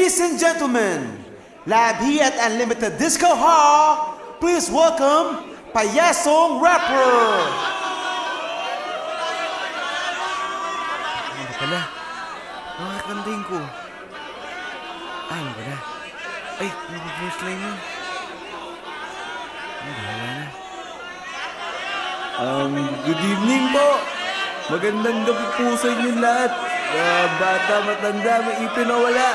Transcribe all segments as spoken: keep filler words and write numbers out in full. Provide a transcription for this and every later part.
Ladies and gentlemen, live here at Unlimited Disco Hall, please welcome Payasong Rapper! Ano pala? Makakantayin ko. Ah, ano pala? Ay, mag-first line mo. Ay, bahala na. Um, good evening po. Magandang gabi po sa inyo lahat. Uh, bata, matanda, may ipin na wala.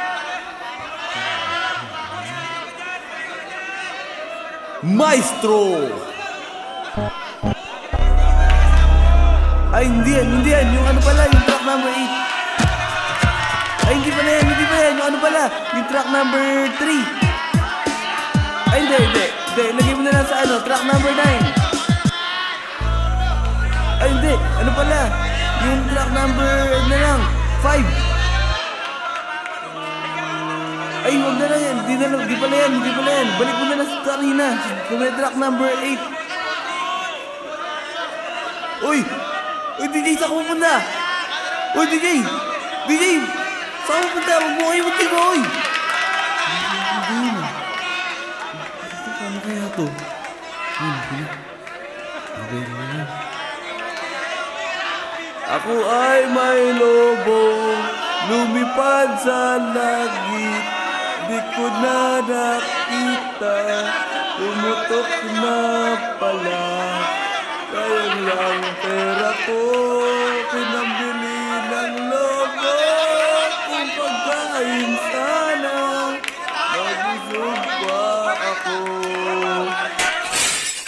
Maestro! Ay, hindi yan, hindi yan. Yung ano pala, yung track number eight. Ay, hindi pala yan, hindi pala yan. Yung ano pala, yung track number three. Ay, hindi, hindi. Hindi, lagay mo na lang sa ano, track number nine. Ay, hindi. Ano pala? Yung track number, ano na lang, five. Ay, huwag na lang yan. Di na lang, di pala yan, di pala yan. Balik mo na lang sa kanina. Kung may track number eight. Uy! Uy, D J, saan ka pupunta? Uy, D J! D J! Saan ka pupunta? Huwag mo kayo magtigo, uy! Hindi na. Paano kaya to? Ay, hindi na. Okay, okay na. Ako ay may lobo, lumipad sa langit. Di ko na nakita, umutok na pala. Kayang lang pera ko, pinambili ng lobo kung pagkain